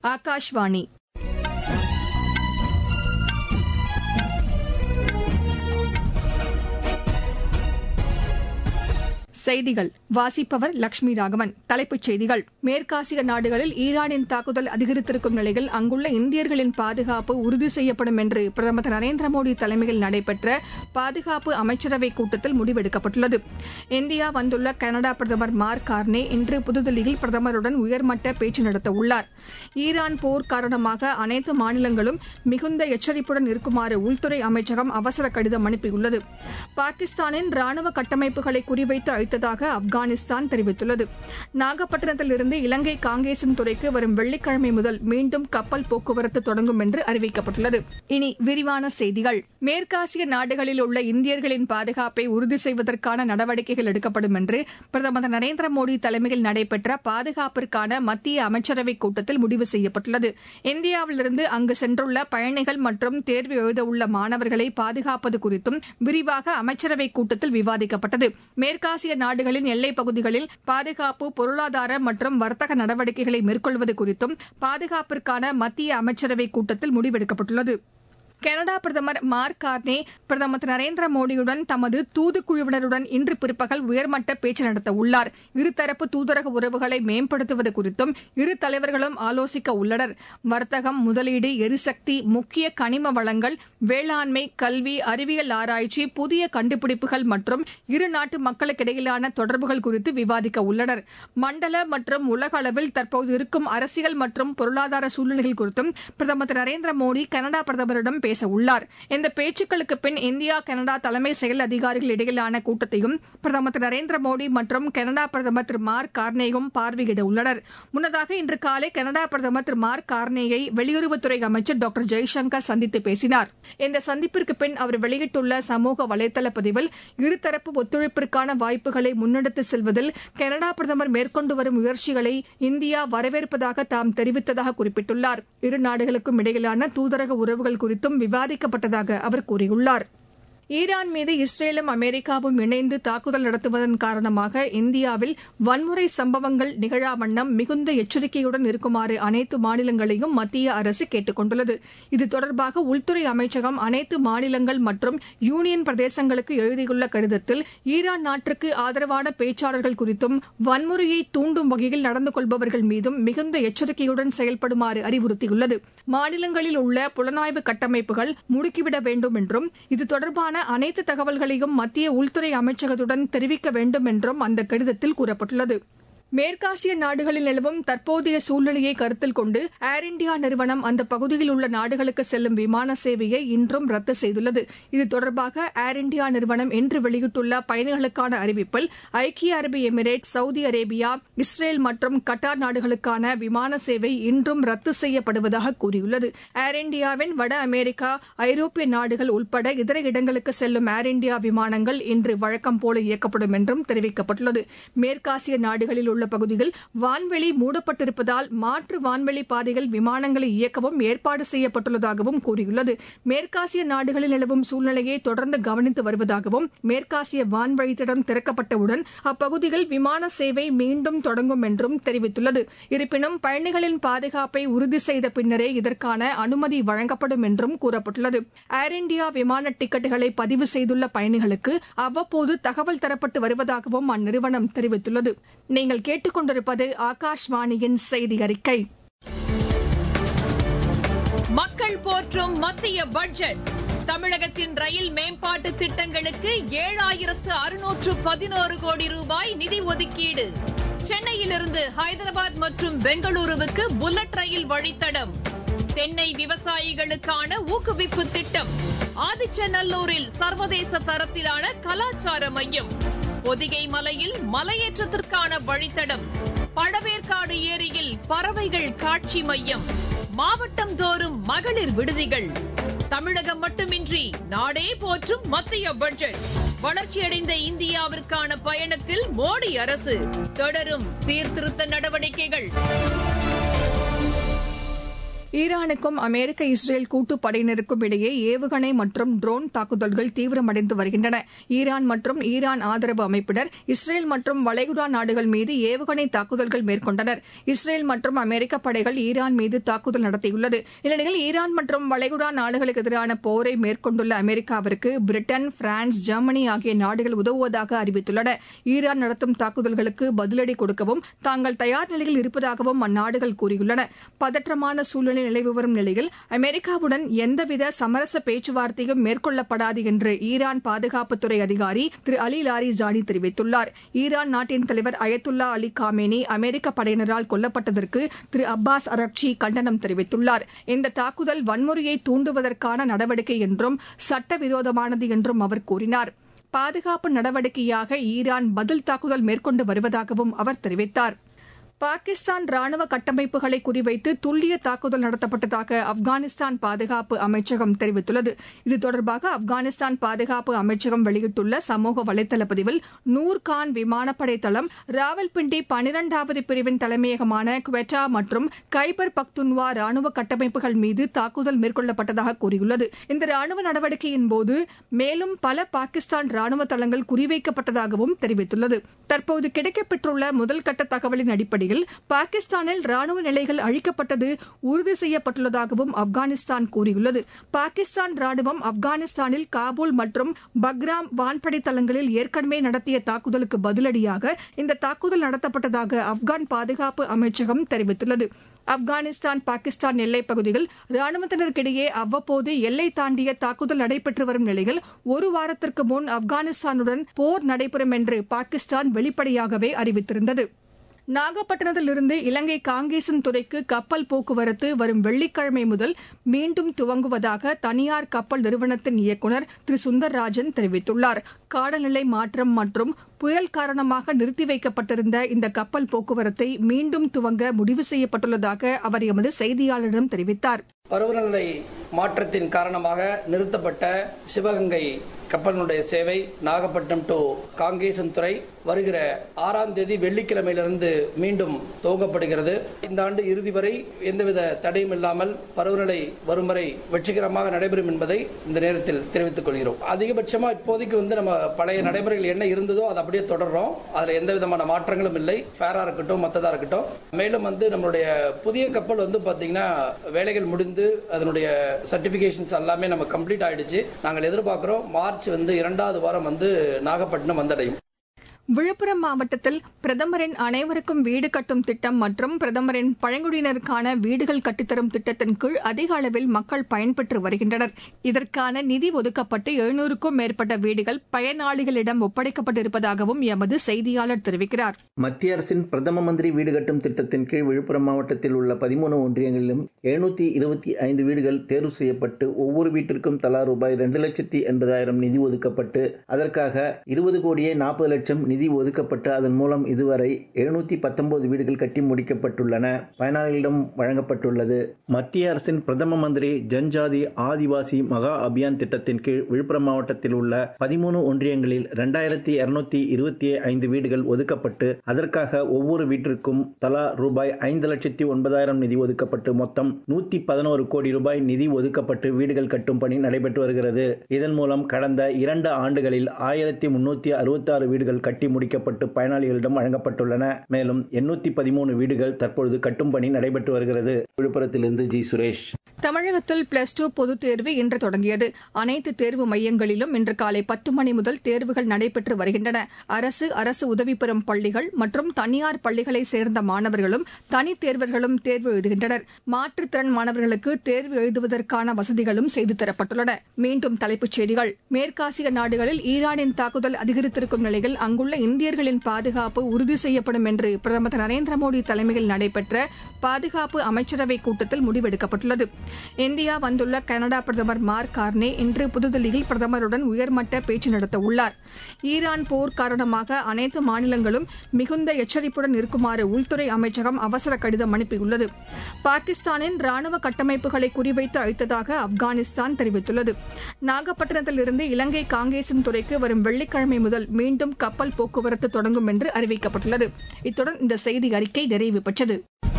ஆகாஷ்வாணி. செய்திகள் வாசிப்பவர் லட்சுமி ராகவன். தலைப்புச் செய்திகள். மேற்காசிய நாடுகளில் ஈரானின் தாக்குதல் அதிகரித்திருக்கும் நிலையில் அங்குள்ள இந்தியர்களின் பாதுகாப்பு உறுதி செய்யப்படும் என்று பிரதமர் திரு நரேந்திர மோடி தலைமையில் நடைபெற்ற பாதுகாப்பு அமைச்சரவைக் கூட்டத்தில் முடிவெடுக்கப்பட்டுள்ளது. இந்தியா வந்துள்ள கனடா பிரதமர் மார்க் கார்னே இன்று புதுதில்லியில் பிரதமருடன் உயர்மட்ட பேச்சு நடத்தவுள்ளார். ஈரான் போர் காரணமாக அனைத்து மாநிலங்களும் மிகுந்த எச்சரிப்புடன் இருக்குமாறு உள்துறை அமைச்சகம் அவசர கடிதம் அனுப்பியுள்ளது. பாகிஸ்தானின் ராணுவ கட்டமைப்புகளை குறிவைத்து அழித்ததாக ஆப்கானிஸ்தான் தெரிவித்துள்ளது. நாகப்பட்டினத்திலிருந்து இலங்கை காங்கேசன் துறைக்கு வரும் வெள்ளிக்கிழமை முதல் மீண்டும் கப்பல் போக்குவரத்து தொடங்கும் என்று அறிவிக்கப்பட்டுள்ளது. இனி விரிவான செய்திகள். மேற்காசிய நாடுகளில் உள்ள இந்தியர்களின் பாதுகாப்பை உறுதி செய்வதற்கான நடவடிக்கைகள் எடுக்கப்படும் என்று பிரதமர் திரு நரேந்திர மோடி தலைமையில் நடைபெற்ற பாதுகாப்பிற்கான மத்திய அமைச்சரவைக் கூட்டத்தில் முடிவு செய்யப்பட்டுள்ளது. இந்தியாவிலிருந்து அங்கு சென்றுள்ள பயணிகள் மற்றும் தேர்வு எழுதவுள்ள மாணவர்களை பாதுகாப்பது குறித்தும் விரிவாக அமைச்சரவைக் கூட்டத்தில் விவாதிக்கப்பட்டது. மேற்காசிய நாடுகளின் எல்லைப் பகுதிகளில் பாதுகாப்பு, பொருளாதார மற்றும் வர்த்தக நடவடிக்கைகளை மேற்கொள்வது குறித்தும் பாதுகாப்பிற்கான மத்திய அமைச்சரவைக் கூட்டத்தில் முடிவெடுக்கப்பட்டுள்ளது. கனடா பிரதமர் மார்க் கார்னே பிரதமர் திரு நரேந்திர மோடியுடன் தமது தூதுக்குழுவினருடன் இன்று பிற்பகல் உயர்மட்ட பேச்சு நடத்தவுள்ளார். இருதரப்பு தூதரக உறவுகளை மேம்படுத்துவது குறித்தும் இரு தலைவர்களும் ஆலோசிக்க உள்ளனர். வர்த்தகம், முதலீடு, எரிசக்தி, முக்கிய கனிம வளங்கள், வேளாண்மை, கல்வி, அறிவியல் ஆராய்ச்சி, புதிய கண்டுபிடிப்புகள் மற்றும் இரு நாட்டு மக்களுக்கிடையிலான தொடர்புகள் குறித்து விவாதிக்க உள்ளனர். மண்டல மற்றும் உலக அளவில் தற்போது இருக்கும் அரசியல் மற்றும் பொருளாதார சூழ்நிலைகள் குறித்தும் பிரதமர் திரு நரேந்திர மோடி கனடா பிரதமரிடம் பேச உள்ளார். இந்த பேச்சுக்களுக்கு பின் இந்தியா கனடா தலைமை செயல் அதிகாரிகள் இடையிலான கூட்டத்தையும் பிரதமர் திரு நரேந்திர மோடி மற்றும் கனடா பிரதமர் திரு மார்க் கார்னேயும் பார்வையிட உள்ளனர். முன்னதாக இன்று காலை கனடா பிரதமர் திரு மார்க் கார்னேயை வெளியுறவுத்துறை அமைச்சர் டாக்டர் ஜெய்சங்கர் சந்தித்து பேசினார். இந்த சந்திப்பிற்கு பின் அவர் வெளியிட்டுள்ள சமூக வலைதள பதிவில் இருதரப்பு ஒத்துழைப்பிற்கான வாய்ப்புகளை முன்னெடுத்து செல்வதில் கனடா பிரதமர் மேற்கொண்டு வரும் முயற்சிகளை இந்தியா வரவேற்பதாக தாம் தெரிவித்ததாக குறிப்பிட்டுள்ளார். இரு நாடுகளுக்கும் இடையிலான தூதரக உறவுகள் குறித்தும் விவாதிக்கப்பட்டதாக அவர் கூறியுள்ளார். ஈரான் மீது இஸ்ரேலும் அமெரிக்காவும் இணைந்து தாக்குதல் நடத்துவதன் காரணமாக இந்தியாவில் வன்முறை சம்பவங்கள் நிகழா வண்ணம் மிகுந்த எச்சரிக்கையுடன் இருக்குமாறு அனைத்து மாநிலங்களையும் மத்திய அரசு கேட்டுக் கொண்டுள்ளது. இது தொடர்பாக உள்துறை அமைச்சகம் அனைத்து மாநிலங்கள் மற்றும் யூனியன் பிரதேசங்களுக்கு எழுதியுள்ள கடிதத்தில் ஈரான் நாட்டிற்கு ஆதரவான பேச்சாளர்கள் குறித்தும் வன்முறையை தூண்டும் வகையில் நடந்து கொள்பவர்கள் மீதும் மிகுந்த எச்சரிக்கையுடன் செயல்படுமாறு அறிவுறுத்தியுள்ளது. மாநிலங்களில் உள்ள புலனாய்வு கட்டமைப்புகள் முடுக்கிவிட வேண்டும் என்றும் இது தொடர்பான அனைத்து தகவல்களையும் மத்திய உள்துறை அமைச்சகத்துடன் தெரிவிக்க வேண்டும் என்றும் அந்த கடிதத்தில் கூறப்பட்டுள்ளது. மேற்காசிய நாடுகளில் நிலவும் தற்போதைய சூழ்நிலையை கருத்தில் கொண்டு ஏர் இண்டியா நிறுவனம் அந்த பகுதியில் உள்ள நாடுகளுக்கு செல்லும் விமான சேவையை இன்றும் ரத்து செய்துள்ளது. இது தொடர்பாக ஏர் இண்டியா நிறுவனம் இன்று வெளியிட்டுள்ள பயணிகளுக்கான அறிவிப்பில் ஐக்கிய அரபு எமிரேட், சவுதி அரேபியா, இஸ்ரேல் மற்றும் கட்டார் நாடுகளுக்கான விமான சேவை இன்றும் ரத்து செய்யப்படுவதாக கூறியுள்ளது. ஏர் இண்டியாவின் வட அமெரிக்கா, ஐரோப்பிய நாடுகள் உட்பட இதர இடங்களுக்கு செல்லும் ஏர் இண்டியா விமானங்கள் இன்று வழக்கம் போல இயக்கப்படும் என்றும் தெரிவிக்கப்பட்டுள்ளது. மேற்காசிய நாடுகளில் உள்ள பகுதியில் வான்வெளி மூடப்பட்டிருப்பதால் மாற்று வான்வெளி பாதையில் விமானங்களை இயக்கவும் ஏற்பாடு செய்யப்பட்டுள்ளதாகவும் கூறியுள்ளது. மேற்காசிய நாடுகளில் நிலவும் சூழ்நிலையை தொடர்ந்து கவனித்து வருவதாகவும் மேற்காசிய வான்வழித்தடம் திறக்கப்பட்டவுடன் அப்பகுதியில் விமான சேவை மீண்டும் தொடங்கும் என்றும் தெரிவித்துள்ளது. இருப்பினும் பயணிகளின் பாதுகாப்பை உறுதி செய்த பின்னரே இதற்கான அனுமதி வழங்கப்படும் என்றும் கூறப்பட்டுள்ளது. ஏர் இண்டியா விமான டிக்கெட்டுகளை பதிவு செய்துள்ள பயணிகளுக்கு அவ்வப்போது தகவல் தரப்பட்டு வருவதாகவும் அந்நிறுவனம் தெரிவித்துள்ளது. நீங்கள் கேட்டுக்கொண்டிருப்பது ஆகாஷ்வாணியின் செய்தி அறிக்கை. மக்கள் போற்றும் மத்திய பட்ஜெட். தமிழகத்தின் ரயில் மேம்பாட்டு திட்டங்களுக்கு 7611 கோடி ரூபாய் நிதி ஒதுக்கீடு. சென்னையிலிருந்து ஹைதராபாத் மற்றும் பெங்களூருவுக்கு புல்லட் ரயில் வழித்தடம். தென்னை விவசாயிகளுக்கான ஊக்குவிப்பு திட்டம். ஆதிச்சநல்லூரில் சர்வதேச தரத்திலான கலாச்சார மையம். பொதிகை மலையில் மலையேற்றத்திற்கான வழித்தடம். பழவேற்காடு ஏரியில் பறவைகள் காட்சி மையம். மாவட்டம் தோறும் மகளிர் விடுதிகள். தமிழகம் மட்டுமின்றி நாடே போற்றும் மத்திய பட்ஜெட். வளர்ச்சியடைந்த இந்தியாவிற்கான பயணத்தில் மோடி அரசு. தொடரும் சீர்திருத்த நடவடிக்கைகள். ஈரானுக்கும் அமெரிக்க இஸ்ரேல் கூட்டுப் படையினருக்கும் இடையே ஏவுகணை மற்றும் ட்ரோன் தாக்குதல்கள் தீவிரமடைந்து வருகின்றன. ஈரான் மற்றும் ஈரான் ஆதரவு அமைப்பினர் இஸ்ரேல் மற்றும் வளைகுடா நாடுகள் மீது ஏவுகணை தாக்குதல்கள் மேற்கொண்டனர். இஸ்ரேல் மற்றும் அமெரிக்க படைகள் ஈரான் மீது தாக்குதல் நடத்தியுள்ளது. இந்நிலையில் ஈரான் மற்றும் வளைகுடா நாடுகளுக்கு எதிரான போரை மேற்கொண்டுள்ள அமெரிக்காவிற்கு பிரிட்டன், பிரான்ஸ், ஜெர்மனி ஆகிய நாடுகள் உதவுவதாக அறிவித்துள்ளன. ஈரான் நடத்தும் தாக்குதல்களுக்கு பதிலடி கொடுக்கவும் தாங்கள் தயார் நிலையில் இருப்பதாகவும் அந்நாடுகள் கூறியுள்ளன. பதற்றமான சூழ்நிலை நிலவி வரும் நிலையில் அமெரிக்காவுடன் எந்தவித சமரச பேச்சுவார்த்தையும் மேற்கொள்ளப்படாது என்று ஈரான் பாதுகாப்புத்துறை அதிகாரி திரு அலி லாரிஜானி தெரிவித்துள்ளார். ஈரான் நாட்டின் தலைவர் அயத்துல்லா அலி காமேனி அமெரிக்க படையினரால் கொல்லப்பட்டதற்கு திரு அப்பாஸ் அரக்சி கண்டனம் தெரிவித்துள்ளார். இந்த தாக்குதல் வன்முறையை தூண்டுவதற்கான நடவடிக்கை என்றும் சட்டவிரோதமானது என்றும் அவர் கூறினார். பாதுகாப்பு நடவடிக்கையாக ஈரான் பதில் தாக்குதல் மேற்கொண்டு வருவதாகவும் அவர் தெரிவித்தார். பாகிஸ்தான் ராணுவ கட்டமைப்புகளை குறிவைத்து துல்லிய தாக்குதல் நடத்தப்பட்டதாக ஆப்கானிஸ்தான் பாதுகாப்பு அமைச்சகம் தெரிவித்துள்ளது. இது தொடர்பாக ஆப்கானிஸ்தான் பாதுகாப்பு அமைச்சகம் வெளியிட்டுள்ள சமூக வலைதள பதிவில் நூர்கான் விமானப்படை தளம், ராவல்பிண்டி 12வது பிரிவின் தலைமையகமான குவெட்டா மற்றும் கைபர் பக்துன்வா ராணுவ கட்டமைப்புகள் மீது தாக்குதல் மேற்கொள்ளப்பட்டதாக கூறியுள்ளது. இந்த ராணுவ நடவடிக்கையின் போது மேலும் பல பாகிஸ்தான் ராணுவ தளங்கள் குறிவைக்கப்பட்டதாகவும் தெரிவித்துள்ளது. தற்போது கிடைக்கப்பெற்றுள்ள முதல்கட்ட தகவலின் அடிப்படையில் பாகிஸ்தானில் ராணுவ நிலைகள் அழிக்கப்பட்டது உறுதி செய்யப்பட்டுள்ளதாகவும் ஆப்கானிஸ்தான் கூறியுள்ளது. பாகிஸ்தான் ராணுவம் ஆப்கானிஸ்தானில் காபூல் மற்றும் பக்ராம் வான்படை தளங்களில் ஏற்கனவே நடத்திய தாக்குதலுக்கு பதிலடியாக இந்த தாக்குதல் நடத்தப்பட்டதாக ஆப்கான் பாதுகாப்பு அமைச்சகம் தெரிவித்துள்ளது. ஆப்கானிஸ்தான் பாகிஸ்தான் எல்லைப் பகுதியில் ராணுவத்தினருக்கிடையே அவ்வப்போது எல்லை தாண்டிய தாக்குதல் நடைபெற்று வரும் நிலையில் ஒரு வாரத்திற்கு முன் ஆப்கானிஸ்தானுடன் போர் நடைபெறும் என்று பாகிஸ்தான் வெளிப்படையாகவே அறிவித்திருந்தது. நாகப்பட்டினத்திலிருந்து இலங்கை காங்கேசன் துறைக்கு கப்பல் போக்குவரத்து வரும் வெள்ளிக்கிழமை முதல் மீண்டும் துவங்குவதாக தனியார் கப்பல் நிறுவனத்தின் இயக்குநர் திரு சுந்தர்ராஜன் தெரிவித்துள்ளார். காலநிலை மாற்றம் மற்றும் புயல் காரணமாக நிறுத்தி வைக்கப்பட்டிருந்த இந்த கப்பல் போக்குவரத்தை மீண்டும் துவங்க முடிவு செய்யப்பட்டுள்ளதாக அவர் எமது செய்தியாளரிடம் தெரிவித்தார். பருவநிலை மாற்றத்தின் காரணமாக நிறுத்தப்பட்ட சிவகங்கை கப்பலினுடைய சேவை நாகப்பட்டினம் டு காங்கேசன் துறை வருகிற 6ஆம் தேதி வெள்ளிக்கிழமையிலிருந்து மீண்டும் துவங்கப்படுகிறது. இந்த ஆண்டு இறுதி வரை எந்தவித தடையும் இல்லாமல் பருவநிலை வரும் வரை வெற்றிகரமாக நடைபெறும் என்பதை இந்த நேரத்தில் தெரிவித்துக் கொள்கிறோம். அதிகபட்சமா இப்போதைக்கு நம்ம பழைய நடைமுறைகள் என்ன இருந்ததோ அதை அப்படியே தொடர்றோம். அதுல எந்த விதமான மாற்றங்களும் இல்லை. ஃபேரா இருக்கட்டும், மற்றதா இருக்கட்டும். மேலும் நம்மளுடைய புதிய கப்பல் பாத்தீங்கன்னா வேலைகள் முடிந்து அதனுடைய சர்டிபிகேஷன்ஸ் எல்லாமே நம்ம கம்ப்ளீட் ஆயிடுச்சு. நாங்கள் எதிர்பார்க்கிறோம் மார்ச் 2வது வாரம் நாகப்பட்டினம் வந்தடையும். விழுப்புரம் மாவட்டத்தில் பிரதமரின் அனைவருக்கும் வீடு கட்டும் திட்டம் மற்றும் பிரதமரின் பழங்குடியினருக்கான வீடுகள் கட்டித்தரும் திட்டத்தின் கீழ் அதிக அளவில் மக்கள் பயன்பெற்று வருகின்றனர். இதற்கான நிதி ஒதுக்கப்பட்டு 700க்கும் மேற்பட்ட வீடுகள் பயனாளிகளிடம் ஒப்படைக்கப்பட்டிருப்பதாகவும் எமது செய்தியாளர் தெரிவிக்கிறார். மத்திய அரசின் பிரதம மந்திரி வீடு கட்டும் திட்டத்தின் கீழ் விழுப்புரம் மாவட்டத்தில் உள்ள 13 ஒன்றியங்களிலும் 725 வீடுகள் தேர்வு செய்யப்பட்டு ஒவ்வொரு வீட்டிற்கும் தலா ரூபாய் 2,80,000 நிதி ஒதுக்கப்பட்டு அதற்காக 20,40,00,000 நிதி ஒதுக்கப்பட்டு அதன் மூலம் இதுவரை 719 வீடுகள் கட்டி முடிக்கப்பட்டுள்ளன, பயனாளிகளிடம் வழங்கப்பட்டுள்ளது. மத்திய அரசின் பிரதம மந்திரி ஜன்ஜாதி ஆதிவாசி மகா அபியான் திட்டத்தின் கீழ் விழுப்புரம் மாவட்டத்தில் உள்ள 13 ஒன்றியங்களில் 2,225 வீடுகள் ஒதுக்கப்பட்டு அதற்காக ஒவ்வொரு வீட்டிற்கும் தலா ரூபாய் 5,09,000 நிதி ஒதுக்கப்பட்டு மொத்தம் 111 கோடி ரூபாய் நிதி ஒதுக்கப்பட்டு வீடுகள் கட்டும் பணி நடைபெற்று வருகிறது. இதன் மூலம் கடந்த 2 ஆண்டுகளில் 1,366 வீடுகள் கட்டி முடிக்கப்பட்டு பயனாளிகளிடம் வழங்கப்பட்டுள்ளன. மேலும் 813 வீடுகள் தற்பொழுது கட்டும் பணி நடைபெற்று வருகிறது. விழுப்புரத்திலிருந்து ஜி சுரேஷ். தமிழகத்தில் +2 பொதுத் தேர்வு இன்று தொடங்கியது. அனைத்து தேர்வு மையங்களிலும் இன்று காலை 10 மணி முதல் தேர்வுகள் நடைபெற்று வருகின்றன. அரசு உதவி பெறும் பள்ளிகள் மற்றும் தனியார் பள்ளிகளை சேர்ந்த மாணவர்களும் தனித் தேர்வர்களும் தேர்வு எழுதுகின்றனர். மாற்றுத்திறன் மாணவர்களுக்கு தேர்வு எழுதுவதற்கான வசதிகளும் செய்து தரப்பட்டுள்ளன. மீண்டும் தலைப்புச் செய்திகள். மேற்காசிய நாடுகளில் ஈரானின் தாக்குதல் அதிகரித்திருக்கும் நிலையில் அங்குள்ள இந்தியர்களின் பாதுகாப்பு உறுதி செய்யப்படும் என்று பிரதமர் திரு நரேந்திர மோடி தலைமையில் நடைபெற்ற பாதுகாப்பு அமைச்சரவைக் கூட்டத்தில் முடிவெடுக்கப்பட்டுள்ளது. இந்தியா வந்துள்ள கனடா பிரதமர் மார்க் கார்னே இன்று புதுதில்லியில் பிரதமருடன் உயர்மட்ட பேச்சு நடத்த உள்ளார். ஈரான் போர் காரணமாக அனைத்து மாநிலங்களும் மிகுந்த எச்சரிப்புடன் இருக்குமாறு உள்துறை அமைச்சகம் அவசர கடிதம் அனுப்பியுள்ளது. பாகிஸ்தானின் ராணுவ கட்டமைப்புகளை குறிவைத்து அழித்ததாக ஆப்கானிஸ்தான் தெரிவித்துள்ளது. நாகப்பட்டினத்திலிருந்து இலங்கை காங்கேசன் துறைக்கு வரும் வெள்ளிக்கிழமை முதல் மீண்டும் கப்பல் போக்குவரத்து தொடங்கும் என்று அறிவிக்கப்பட்டுள்ளது. இத்துடன் இந்த செய்தி அறிக்கை நிறைவு பெற்றது.